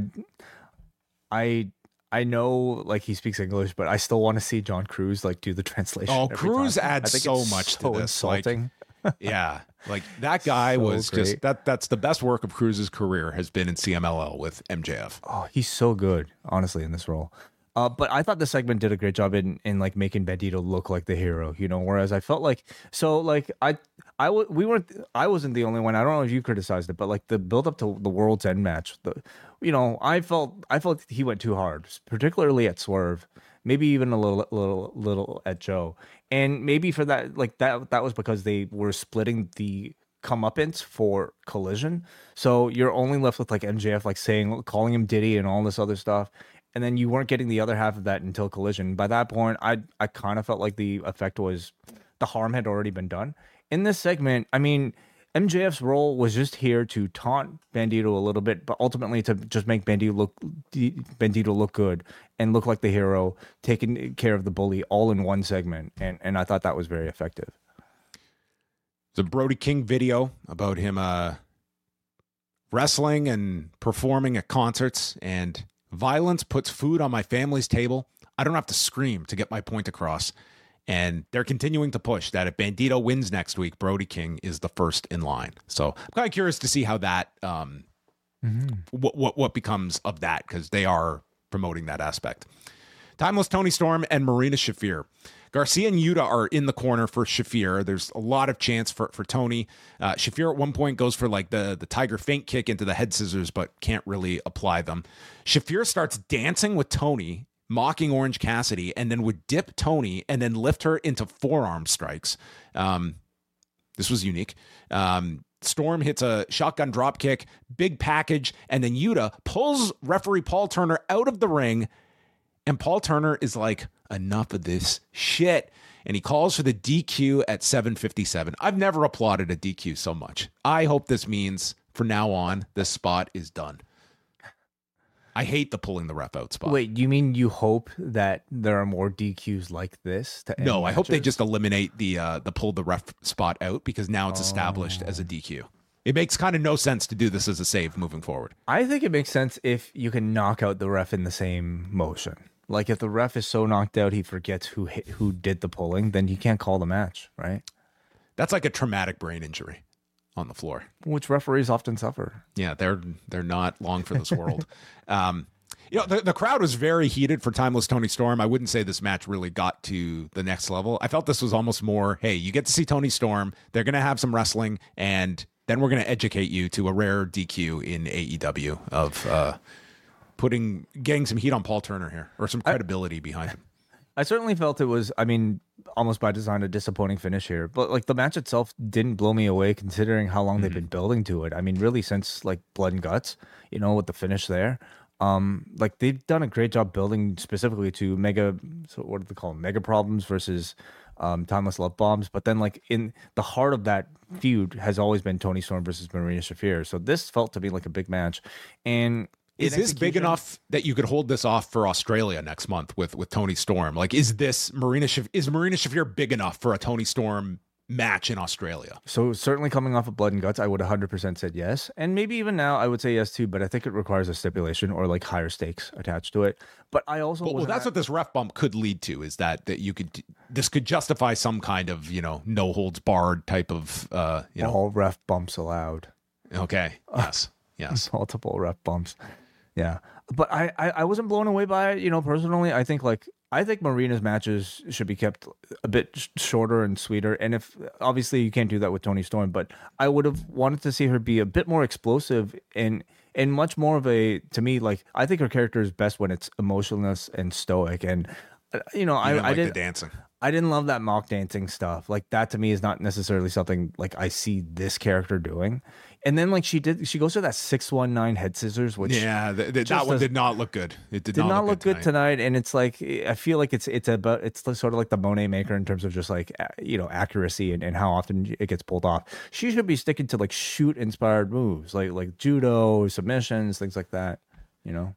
I, I know like he speaks English, but I still want to see John Cruz like do the translation. Oh, every Cruz time. adds I think so it's much so to this. insulting. Like, yeah, like that guy So was great. just that. That's the best work of Cruz's career has been in C M L L with M J F. Oh, he's so good, honestly, in this role. Uh, but I thought the segment did a great job in, in like making Bandito look like the hero, you know. Whereas I felt like so like I I w- we weren't I wasn't the only one. I don't know if you criticized it, but like the build up to the World's End match, the you know I felt I felt he went too hard, particularly at Swerve, maybe even a little little little at Joe, and maybe for that like that that was because they were splitting the comeuppance for Collision, so you're only left with like M J F like saying calling him Diddy and all this other stuff. And then you weren't getting the other half of that until Collision. By that point, I I kind of felt like the effect was the harm had already been done. In this segment, I mean, M J F's role was just here to taunt Bandito a little bit, but ultimately to just make Bandito look Bandito look good and look like the hero, taking care of the bully all in one segment. And and I thought that was very effective. The Brody King video about him uh, wrestling and performing at concerts and violence puts food on my family's table. I don't have to scream to get my point across. And they're continuing to push that if Bandito wins next week, Brody King is the first in line. So I'm kind of curious to see how that, um, mm-hmm. what, what, what becomes of that, because they are promoting that aspect. Timeless Tony Storm and Marina Shafir. Garcia and Yuta are in the corner for Shafir. There's a lot of chance for, for Tony. Uh, Shafir at one point goes for like the, the tiger feint kick into the head scissors, but can't really apply them. Shafir starts dancing with Tony, mocking Orange Cassidy, and then would dip Tony and then lift her into forearm strikes. Um, this was unique. Um, Storm hits a shotgun drop kick, big package, and then Yuta pulls referee Paul Turner out of the ring, and Paul Turner is like, enough of this shit. And he calls for the D Q at seven fifty-seven. I've never applauded a D Q so much. I hope this means from now on, this spot is done. I hate the pulling the ref out spot. Wait, you mean you hope that there are more D Qs like this? To end no, I hope they matches? just eliminate the uh, the pull the ref spot out, because now it's established Oh. as a D Q. It makes kind of no sense to do this as a save moving forward. I think it makes sense if you can knock out the ref in the same motion. Like if the ref is so knocked out he forgets who hit, who did the pulling, then you can't call the match, right? That's like a traumatic brain injury on the floor. Which referees often suffer. Yeah, they're they're not long for this world. um, you know, the, the crowd was very heated for Timeless Tony Storm. I wouldn't say this match really got to the next level. I felt this was almost more, hey, you get to see Tony Storm. They're going to have some wrestling, and then we're going to educate you to a rare D Q in A E W of uh, putting getting some heat on Paul Turner here, or some credibility I, behind him. I certainly felt it was, I mean, almost by design, a disappointing finish here. But like the match itself didn't blow me away considering how long mm-hmm. they've been building to it. I mean, really since like Blood and Guts, you know, with the finish there. Um, like they've done a great job building specifically to mega, so what do they call them? Mega Problems versus um, Timeless Love Bombs. But then like in the heart of that feud has always been Tony Storm versus Marina Shafir. So this felt to be like a big match. And is this big enough that you could hold this off for Australia next month with, with Tony Storm? Like, is this Marina Shaf- is Marina Shafir big enough for a Tony Storm match in Australia? So certainly coming off of Blood and Guts, I would one hundred percent said yes. And maybe even now I would say yes too, but I think it requires a stipulation or like higher stakes attached to it. But I also well, well that's at- what this ref bump could lead to, is that that you could this could justify some kind of, you know, no holds barred type of uh you know all ref bumps allowed. Okay. Yes. Yes. Multiple ref bumps. Yeah. But I, I I wasn't blown away by it, you know, personally. I think like I think Marina's matches should be kept a bit sh- shorter and sweeter. And if obviously you can't do that with Tony Storm, but I would have wanted to see her be a bit more explosive and and much more of a, to me, like I think her character is best when it's emotionless and stoic. And you know, you I didn't I like didn't the dancing. I didn't love that mock dancing stuff. Like that to me is not necessarily something like I see this character doing. And then like she did, she goes to that six one nine head scissors, which yeah, the, the, that one does, did not look good. It did, did not, not look, look good, good tonight. tonight. And it's like I feel like it's it's about it's sort of like the Monet Maker in terms of just like you know accuracy and, and how often it gets pulled off. She should be sticking to like shoot inspired moves, like like judo, submissions, things like that. You know.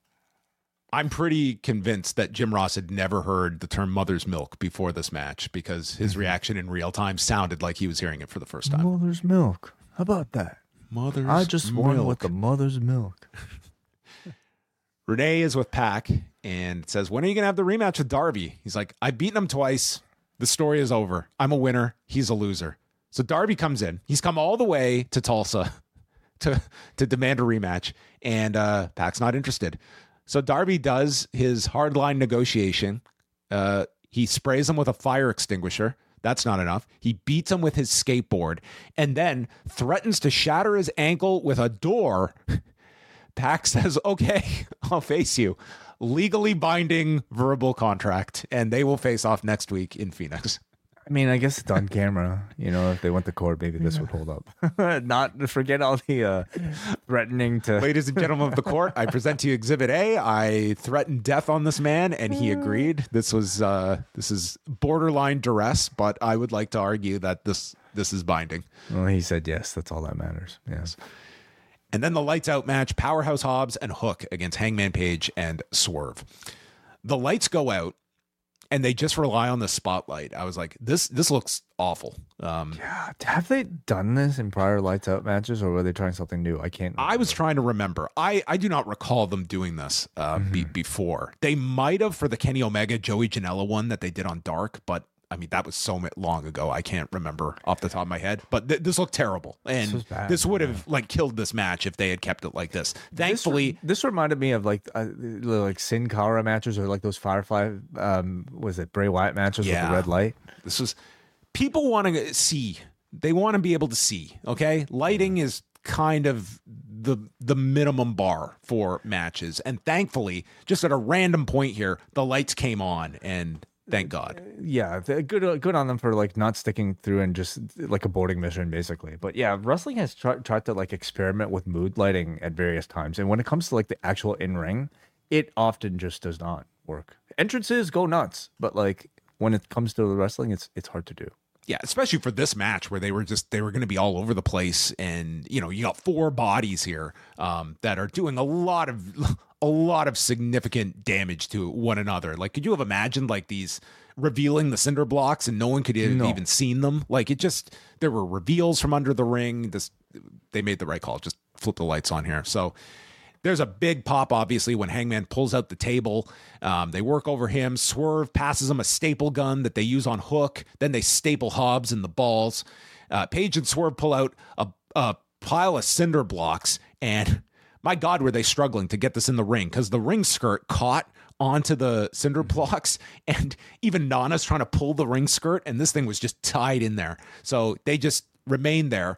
I'm pretty convinced that Jim Ross had never heard the term mother's milk before this match, because his reaction in real time sounded like he was hearing it for the first time. Mother's milk. How about that? Mother's I just milk. won with the mother's milk. Renee is with Pac and says, when are you going to have the rematch with Darby? He's like, I've beaten him twice. The story is over. I'm a winner. He's a loser. So Darby comes in. He's come all the way to Tulsa to, to demand a rematch. And uh, Pac's not interested. So Darby does his hardline negotiation. Uh, he sprays him with a fire extinguisher. That's not enough. He beats him with his skateboard and then threatens to shatter his ankle with a door. Pac says, okay, I'll face you. Legally binding verbal contract, and they will face off next week in Phoenix. I mean, I guess it's on camera. You know, if they went to court, maybe this would hold up. Not forget all the uh, threatening to. Ladies and gentlemen of the court, I present to you Exhibit A. I threatened death on this man, and he agreed. This was uh, this is borderline duress, but I would like to argue that this this is binding. Well, he said yes. That's all that matters. Yes. And then the lights out match: Powerhouse Hobbs and Hook against Hangman Page and Swerve. The lights go out. And they just rely on the spotlight. I was like, this this looks awful. Um, yeah, have they done this in prior lights out matches, or were they trying something new? I can't remember. I was trying to remember. I, I do not recall them doing this uh, mm-hmm. be, before. They might have for the Kenny Omega, Joey Janela one that they did on Dark, but I mean, that was so long ago. I can't remember off the top of my head, but th- this looked terrible. And this, bad, this would have yeah. like killed this match if they had kept it like this. Thankfully, this, this reminded me of like uh, like Sin Cara matches, or like those Firefly, um, was it Bray Wyatt matches yeah. with the red light? This was people want to see. They want to be able to see. Okay, lighting is kind of the the minimum bar for matches. And thankfully, just at a random point here, the lights came on, and thank God. Yeah, th- good good on them for like not sticking through and just like a boarding mission basically. But yeah, wrestling has tr- tried to like experiment with mood lighting at various times, and when it comes to like the actual in ring, it often just does not work. Entrances go nuts, but like when it comes to the wrestling, it's it's hard to do. Yeah, especially for this match where they were just they were going to be all over the place, and you know you got four bodies here um, that are doing a lot of a lot of significant damage to one another. Like, could you have imagined like these revealing the cinder blocks and no one could have No. even seen them? Like, it just there were reveals from under the ring. This they made the right call. Just flip the lights on here. So. There's a big pop, obviously, when Hangman pulls out the table. Um, they work over him. Swerve passes him a staple gun that they use on Hook. Then they staple Hobbs in the balls. Uh, Page and Swerve pull out a, a pile of cinder blocks. And my God, were they struggling to get this in the ring, because the ring skirt caught onto the cinder blocks. And even Nana's trying to pull the ring skirt, and this thing was just tied in there. So they just remained there.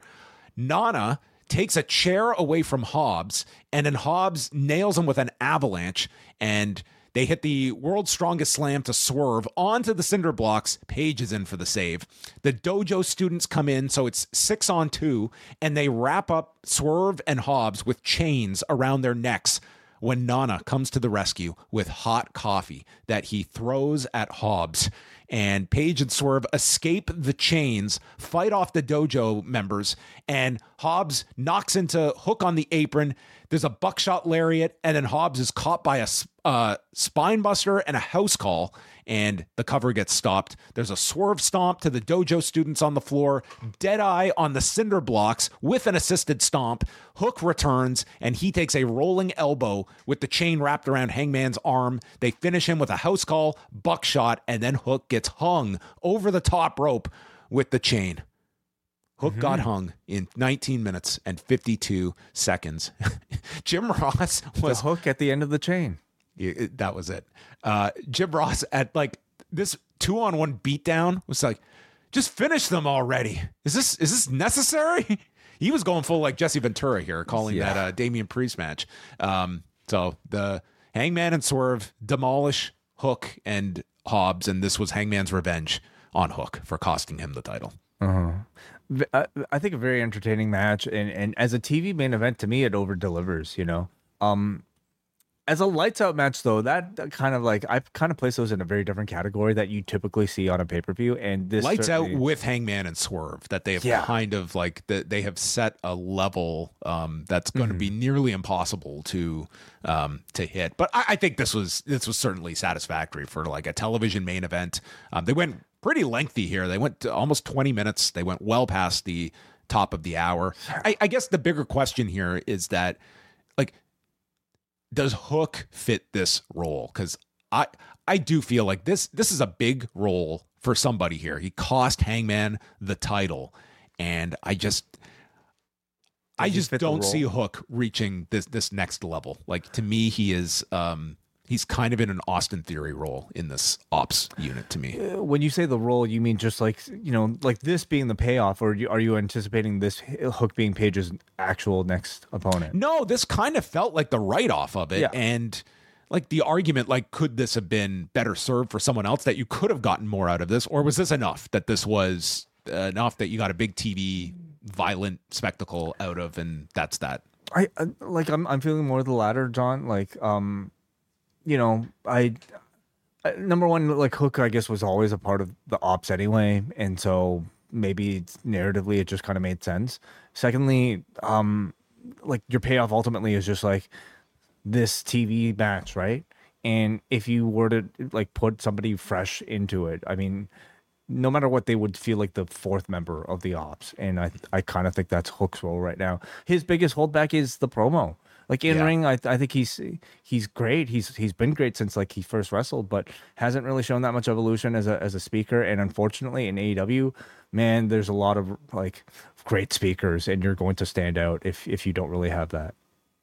Nana takes a chair away from Hobbs, and then Hobbs nails him with an avalanche, and they hit the world's strongest slam to Swerve onto the cinder blocks. Page is in for the save. The dojo students come in, so it's six on two, and they wrap up Swerve and Hobbs with chains around their necks when Nana comes to the rescue with hot coffee that he throws at Hobbs. And Page and Swerve escape the chains, fight off the dojo members, and Hobbs knocks into Hook on the apron. There's a buckshot lariat, and then Hobbs is caught by a uh, spine buster and a house call, and the cover gets stopped. There's a swerve stomp to the dojo students on the floor, Deadeye on the cinder blocks with an assisted stomp. Hook returns, and he takes a rolling elbow with the chain wrapped around Hangman's arm. They finish him with a house call, buckshot, and then Hook gets hung over the top rope with the chain. Hook mm-hmm. got hung in nineteen minutes and fifty-two seconds. Jim Ross was the hook at the end of the chain. It, that was it. Uh, Jim Ross at like this two on one beatdown was like, just finish them already. Is this is this necessary? He was going full like Jesse Ventura here, calling yeah. that uh, Damian Priest match. Um, so the Hangman and Swerve demolish Hook and Hobbs, and this was Hangman's revenge on Hook for costing him the title. Uh-huh. I, I think a very entertaining match, and, and as a T V main event, to me, it over delivers. You know, um, as a lights out match though, that kind of like I kind of place those in a very different category that you typically see on a pay per view. And this lights out with Hangman and Swerve, that they have yeah. kind of like that they have set a level um, that's going to mm-hmm. be nearly impossible to um, to hit. But I, I think this was this was certainly satisfactory for like a television main event. Um, they went pretty lengthy here. They went to almost twenty minutes. They went well past the top of the hour. I, I guess the bigger question here is that, like, does Hook fit this role? Because I I do feel like this this is a big role for somebody here. He cost Hangman the title, and I just I just don't see Hook reaching this this next level. Like, to me, he is um he's kind of in an Austin Theory role in this ops unit to me. When you say the role, you mean just like, you know, like this being the payoff, or are you anticipating this Hook being Page's actual next opponent? No, this kind of felt like the write-off of it. Yeah. And like the argument, like, could this have been better served for someone else, that you could have gotten more out of this? Or was this enough that this was enough that you got a big T V violent spectacle out of, and that's that? I, I like, I'm, I'm feeling more the latter, John. Like, um, you know, I, I number one, like Hook, I guess, was always a part of the ops anyway, and so maybe it's, narratively it just kind of made sense. Secondly, um, like your payoff ultimately is just like this T V match, right? And if you were to like put somebody fresh into it, I mean, no matter what, they would feel like the fourth member of the ops, and I I kind of think that's Hook's role right now. His biggest holdback is the promo. Like in yeah. ring, I I think he's he's great. He's he's been great since like he first wrestled, but hasn't really shown that much evolution as a as a speaker. And unfortunately, in A E W, man, there's a lot of like great speakers, and you're going to stand out if if you don't really have that.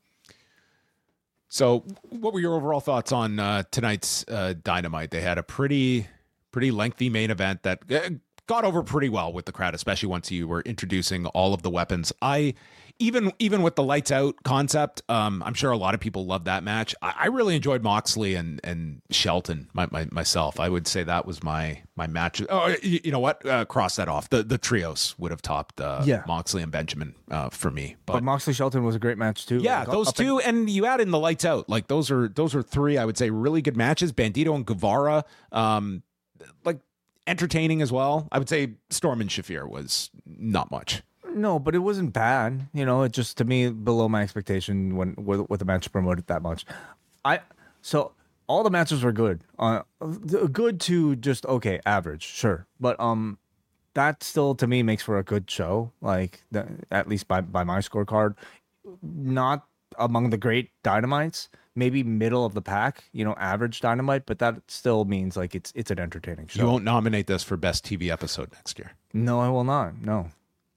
So, what were your overall thoughts on uh, tonight's uh, Dynamite? They had a pretty pretty lengthy main event that uh, got over pretty well with the crowd, especially once you were introducing all of the weapons. I even even with the lights out concept, um, I'm sure a lot of people loved that match. I, I really enjoyed Moxley and and Shelton my, my, myself. I would say that was my my match. Oh, you, you know what? Uh, cross that off. The the trios would have topped uh, Yeah. Moxley and Benjamin uh, for me. But, But, Moxley Shelton was a great match too. yeah, Like, those up two, and you add in the lights out. Like those are those are three. I would say really good matches. Bandito and Guevara, um, like entertaining as well. I would say Storm and Shafir was not much. No, but it wasn't bad. You know, it just to me below my expectation when with, with the match promoted that much. I so all the matches were good. Uh, good to just okay, average, sure. But um, that still to me makes for a good show. Like the, at least by by my scorecard, not among the great Dynamites. Maybe middle of the pack. You know, average Dynamite, but that still means like it's it's an entertaining show. You won't nominate this for best T V episode next year. No, I will not. No.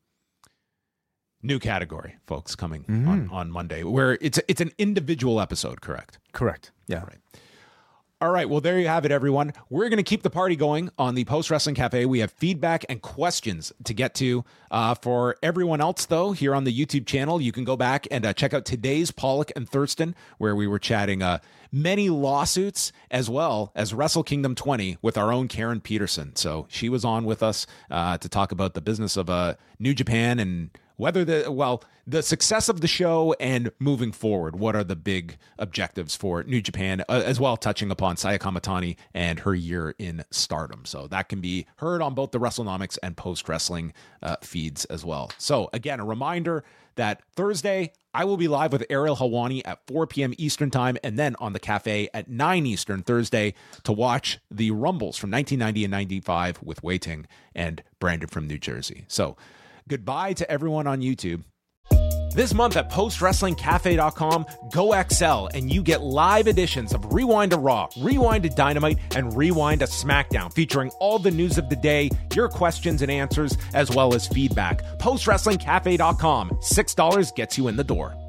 New category, folks, coming Mm-hmm. on, on Monday, where it's it's an individual episode, correct? Correct. Yeah. Right. All right. Well, there you have it, everyone. We're going to keep the party going on the Post Wrestling Cafe. We have feedback and questions to get to. Uh, for everyone else, though, here on the YouTube channel, you can go back and uh, check out today's Pollock and Thurston, where we were chatting uh, many lawsuits as well as Wrestle Kingdom twenty with our own Karen Peterson. So she was on with us uh, to talk about the business of uh, New Japan and whether the, well, the success of the show and moving forward, what are the big objectives for New Japan, uh, as well touching upon Saya Kamatani and her year in Stardom. So that can be heard on both the WrestleNomics and Post Wrestling uh, feeds as well. So again, a reminder that Thursday, I will be live with Ariel Helwani at four p.m. Eastern time, and then on the Cafe at nine Eastern Thursday to watch the Rumbles from nineteen ninety and ninety-five with Wei Ting and Brandon from New Jersey. So goodbye to everyone on YouTube. This month at post wrestling cafe dot com, go X L and you get live editions of Rewind to Raw, Rewind to Dynamite, and Rewind to SmackDown, featuring all the news of the day, your questions and answers, as well as feedback. post wrestling cafe dot com, six dollars gets you in the door.